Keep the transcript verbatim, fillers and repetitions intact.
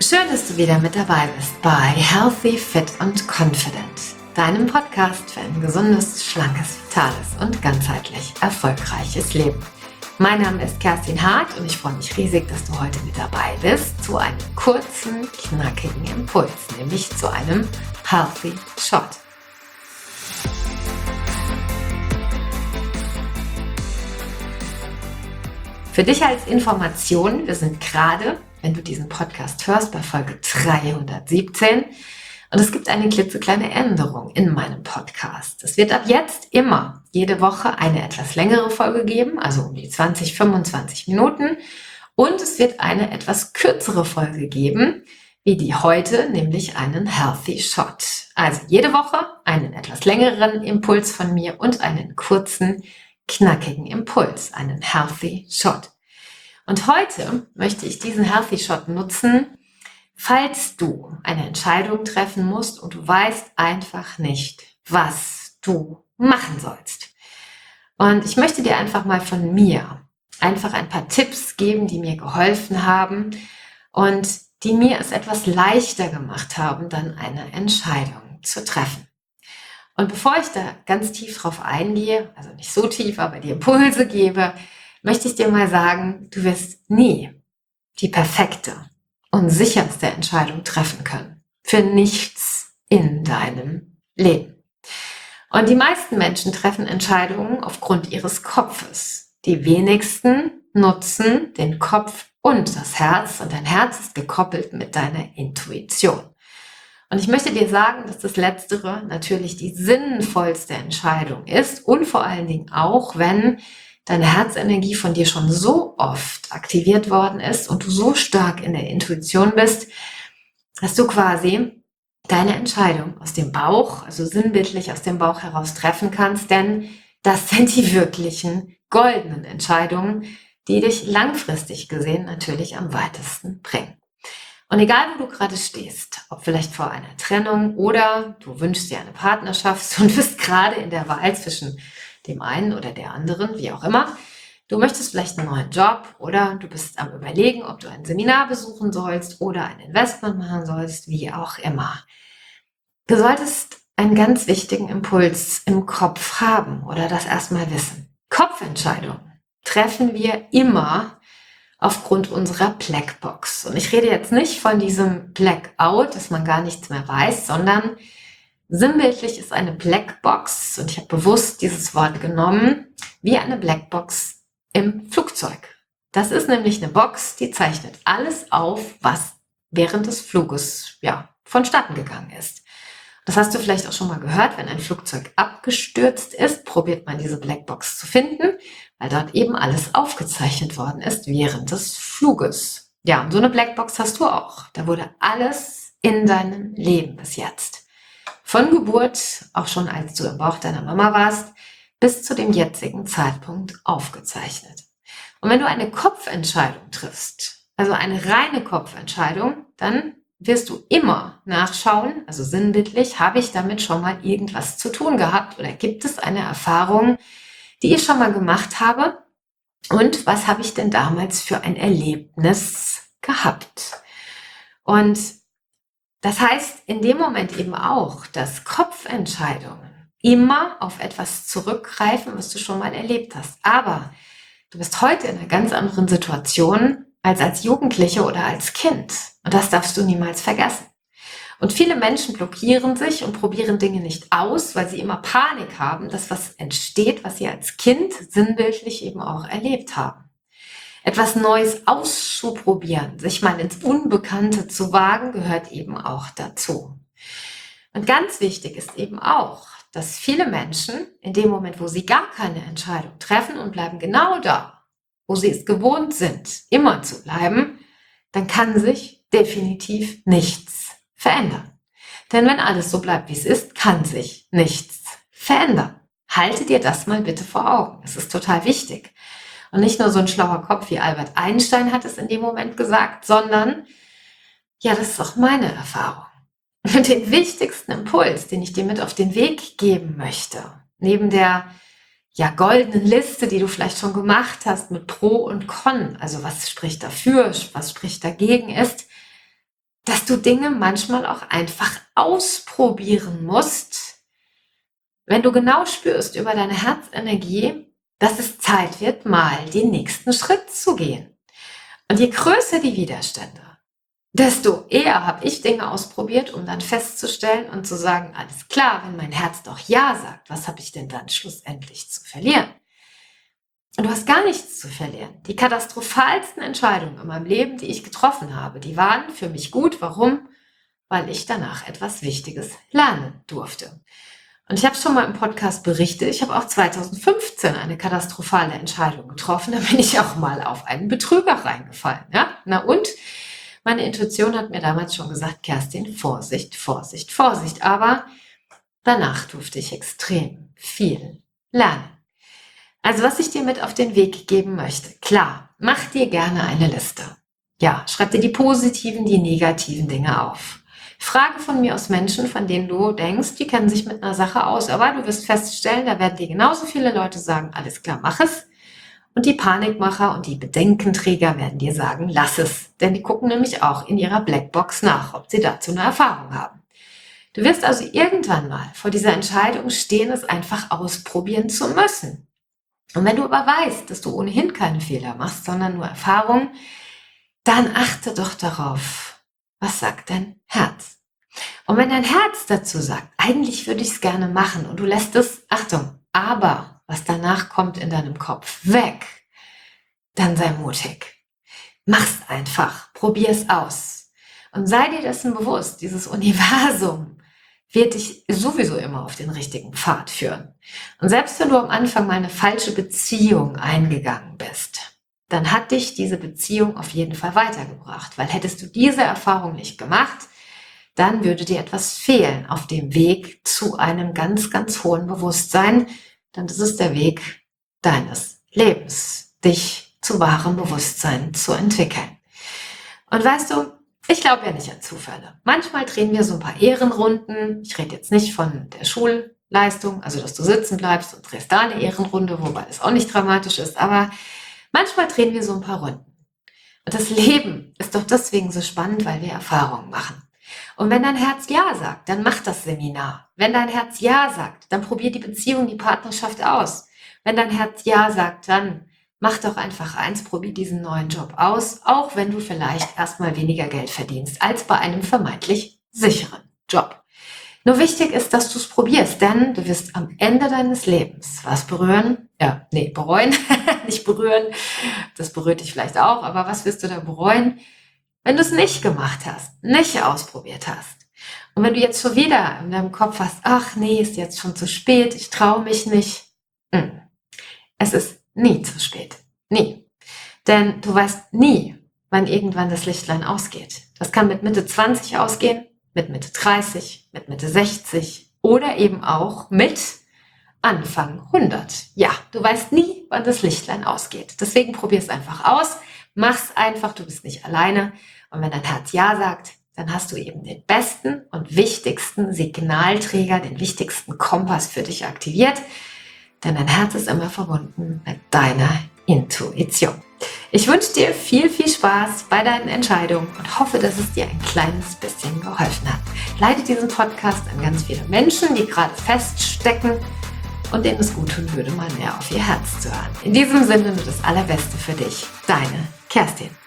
Schön, dass du wieder mit dabei bist bei Healthy, Fit und Confident, deinem Podcast für ein gesundes, schlankes, vitales und ganzheitlich erfolgreiches Leben. Mein Name ist Kerstin Hart und ich freue mich riesig, dass du heute mit dabei bist zu einem kurzen, knackigen Impuls, nämlich zu einem Healthy Shot. Für dich als Information, wir sind gerade, wenn du diesen Podcast hörst, bei Folge dreihundertsiebzehn und es gibt eine klitzekleine Änderung in meinem Podcast. Es wird ab jetzt immer jede Woche eine etwas längere Folge geben, also um die zwanzig, fünfundzwanzig Minuten, und es wird eine etwas kürzere Folge geben, wie die heute, nämlich einen Healthy Shot. Also jede Woche einen etwas längeren Impuls von mir und einen kurzen, knackigen Impuls, einen Healthy Shot. Und heute möchte ich diesen Healthy Shot nutzen, falls du eine Entscheidung treffen musst und du weißt einfach nicht, was du machen sollst. Und ich möchte dir einfach mal von mir einfach ein paar Tipps geben, die mir geholfen haben und die mir es etwas leichter gemacht haben, dann eine Entscheidung zu treffen. Und bevor ich da ganz tief drauf eingehe, also nicht so tief, aber die Impulse gebe, möchte ich dir mal sagen, du wirst nie die perfekte und sicherste Entscheidung treffen können. Für nichts in deinem Leben. Und die meisten Menschen treffen Entscheidungen aufgrund ihres Kopfes. Die wenigsten nutzen den Kopf und das Herz, und dein Herz ist gekoppelt mit deiner Intuition. Und ich möchte dir sagen, dass das Letztere natürlich die sinnvollste Entscheidung ist und vor allen Dingen auch, wenn deine Herzenergie von dir schon so oft aktiviert worden ist und du so stark in der Intuition bist, dass du quasi deine Entscheidung aus dem Bauch, also sinnbildlich aus dem Bauch heraus treffen kannst, denn das sind die wirklichen goldenen Entscheidungen, die dich langfristig gesehen natürlich am weitesten bringen. Und egal, wo du gerade stehst, ob vielleicht vor einer Trennung oder du wünschst dir eine Partnerschaft und bist gerade in der Wahl zwischen dem einen oder der anderen, wie auch immer, du möchtest vielleicht einen neuen Job oder du bist am Überlegen, ob du ein Seminar besuchen sollst oder ein Investment machen sollst, wie auch immer. Du solltest einen ganz wichtigen Impuls im Kopf haben oder das erstmal wissen. Kopfentscheidungen treffen wir immer aufgrund unserer Blackbox. Und ich rede jetzt nicht von diesem Blackout, dass man gar nichts mehr weiß, sondern sinnbildlich ist eine Blackbox, und ich habe bewusst dieses Wort genommen, wie eine Blackbox im Flugzeug. Das ist nämlich eine Box, die zeichnet alles auf, was während des Fluges ja, vonstatten gegangen ist. Das hast du vielleicht auch schon mal gehört, wenn ein Flugzeug abgestürzt ist, probiert man diese Blackbox zu finden, weil dort eben alles aufgezeichnet worden ist während des Fluges. Ja, und so eine Blackbox hast du auch. Da wurde alles in deinem Leben bis jetzt, von Geburt, auch schon als du im Bauch deiner Mama warst, bis zu dem jetzigen Zeitpunkt aufgezeichnet. Und wenn du eine Kopfentscheidung triffst, also eine reine Kopfentscheidung, dann wirst du immer nachschauen, also sinnbildlich, habe ich damit schon mal irgendwas zu tun gehabt oder gibt es eine Erfahrung, die ich schon mal gemacht habe, und was habe ich denn damals für ein Erlebnis gehabt? Und das heißt in dem Moment eben auch, dass Kopfentscheidungen immer auf etwas zurückgreifen, was du schon mal erlebt hast. Aber du bist heute in einer ganz anderen Situation als als Jugendliche oder als Kind. Und das darfst du niemals vergessen. Und viele Menschen blockieren sich und probieren Dinge nicht aus, weil sie immer Panik haben, dass was entsteht, was sie als Kind sinnbildlich eben auch erlebt haben. Etwas Neues auszuprobieren, sich mal ins Unbekannte zu wagen, gehört eben auch dazu. Und ganz wichtig ist eben auch, dass viele Menschen in dem Moment, wo sie gar keine Entscheidung treffen und bleiben genau da, wo sie es gewohnt sind, immer zu bleiben, dann kann sich definitiv nichts verändern. Denn wenn alles so bleibt, wie es ist, kann sich nichts verändern. Halte dir das mal bitte vor Augen. Es ist total wichtig. Und nicht nur so ein schlauer Kopf wie Albert Einstein hat es in dem Moment gesagt, sondern, ja, das ist auch meine Erfahrung. Und den wichtigsten Impuls, den ich dir mit auf den Weg geben möchte, neben der ja, goldenen Liste, die du vielleicht schon gemacht hast mit Pro und Con, also was spricht dafür, was spricht dagegen, ist, dass du Dinge manchmal auch einfach ausprobieren musst, wenn du genau spürst über deine Herzenergie, dass es Zeit wird, mal den nächsten Schritt zu gehen. Und je größer die Widerstände, desto eher habe ich Dinge ausprobiert, um dann festzustellen und zu sagen, alles klar, wenn mein Herz doch Ja sagt, was habe ich denn dann schlussendlich zu verlieren? Und du hast gar nichts zu verlieren. Die katastrophalsten Entscheidungen in meinem Leben, die ich getroffen habe, die waren für mich gut. Warum? Weil ich danach etwas Wichtiges lernen durfte. Und ich habe schon mal im Podcast berichtet, ich habe auch zweitausendfünfzehn eine katastrophale Entscheidung getroffen. Da bin ich auch mal auf einen Betrüger reingefallen. Ja? Na und? Meine Intuition hat mir damals schon gesagt, Kerstin, Vorsicht, Vorsicht, Vorsicht. Aber danach durfte ich extrem viel lernen. Also was ich dir mit auf den Weg geben möchte, klar, mach dir gerne eine Liste. Ja, schreib dir die positiven, die negativen Dinge auf. Frage von mir aus Menschen, von denen du denkst, die kennen sich mit einer Sache aus, aber du wirst feststellen, da werden dir genauso viele Leute sagen, alles klar, mach es. Und die Panikmacher und die Bedenkenträger werden dir sagen, lass es. Denn die gucken nämlich auch in ihrer Blackbox nach, ob sie dazu eine Erfahrung haben. Du wirst also irgendwann mal vor dieser Entscheidung stehen, es einfach ausprobieren zu müssen. Und wenn du aber weißt, dass du ohnehin keine Fehler machst, sondern nur Erfahrung, dann achte doch darauf, was sagt dein Herz? Und wenn dein Herz dazu sagt, eigentlich würde ich es gerne machen und du lässt es, Achtung, aber was danach kommt in deinem Kopf, weg, dann sei mutig. Mach's einfach, probier's aus und sei dir dessen bewusst, dieses Universum wird dich sowieso immer auf den richtigen Pfad führen. Und selbst wenn du am Anfang mal eine falsche Beziehung eingegangen bist, dann hat dich diese Beziehung auf jeden Fall weitergebracht. Weil hättest du diese Erfahrung nicht gemacht, dann würde dir etwas fehlen auf dem Weg zu einem ganz, ganz hohen Bewusstsein. Denn das ist der Weg deines Lebens, dich zu wahrem Bewusstsein zu entwickeln. Und weißt du, ich glaube ja nicht an Zufälle. Manchmal drehen wir so ein paar Ehrenrunden. Ich rede jetzt nicht von der Schulleistung, also dass du sitzen bleibst und drehst da eine Ehrenrunde, wobei das auch nicht dramatisch ist, aber manchmal drehen wir so ein paar Runden. Und das Leben ist doch deswegen so spannend, weil wir Erfahrungen machen. Und wenn dein Herz Ja sagt, dann mach das Seminar. Wenn dein Herz Ja sagt, dann probier die Beziehung, die Partnerschaft aus. Wenn dein Herz Ja sagt, dann mach doch einfach eins, probier diesen neuen Job aus, auch wenn du vielleicht erstmal weniger Geld verdienst als bei einem vermeintlich sicheren Job. Nur wichtig ist, dass du es probierst, denn du wirst am Ende deines Lebens was berühren, ja, nee, bereuen, nicht berühren, das berührt dich vielleicht auch, aber was wirst du da bereuen, wenn du es nicht gemacht hast, nicht ausprobiert hast? Und wenn du jetzt schon wieder in deinem Kopf hast, ach nee, ist jetzt schon zu spät, ich traue mich nicht, es ist nie zu spät. Nie. Denn du weißt nie, wann irgendwann das Lichtlein ausgeht. Das kann mit Mitte zwanzig ausgehen, mit Mitte dreißig, mit Mitte sechzig oder eben auch mit Anfang hundert. Ja, du weißt nie, wann das Lichtlein ausgeht. Deswegen probier es einfach aus. Mach's einfach, du bist nicht alleine. Und wenn dein Herz Ja sagt, dann hast du eben den besten und wichtigsten Signalträger, den wichtigsten Kompass für dich aktiviert. Denn dein Herz ist immer verbunden mit deiner Intuition. Ich wünsche dir viel, viel Spaß bei deinen Entscheidungen und hoffe, dass es dir ein kleines bisschen geholfen hat. Leite diesen Podcast an ganz viele Menschen, die gerade feststecken und denen es gut tun würde, mal mehr auf ihr Herz zu hören. In diesem Sinne nur das Allerbeste für dich. Deine Kerstin.